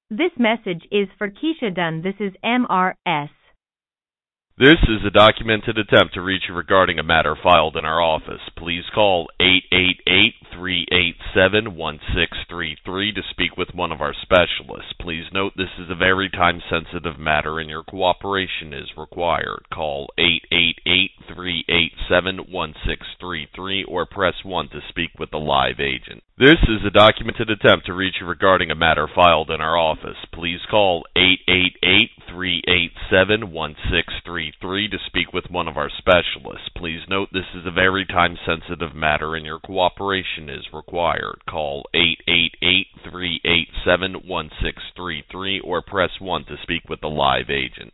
This message is for Keisha Dunn. This is MRS. This is a documented attempt to reach you regarding a matter filed in our office. Please call 888-387-1633 to speak with one of our specialists. Please note this is a very time-sensitive matter and your cooperation is required. Call 888-387-1633 or press 1 to speak with a live agent. This is a documented attempt to reach you regarding a matter filed in our office. Please call 888-387-1633 to speak with one of our specialists. Please note this is a very time-sensitive matter and your cooperation is required. Call 888-387-1633 or press 1 to speak with a live agent.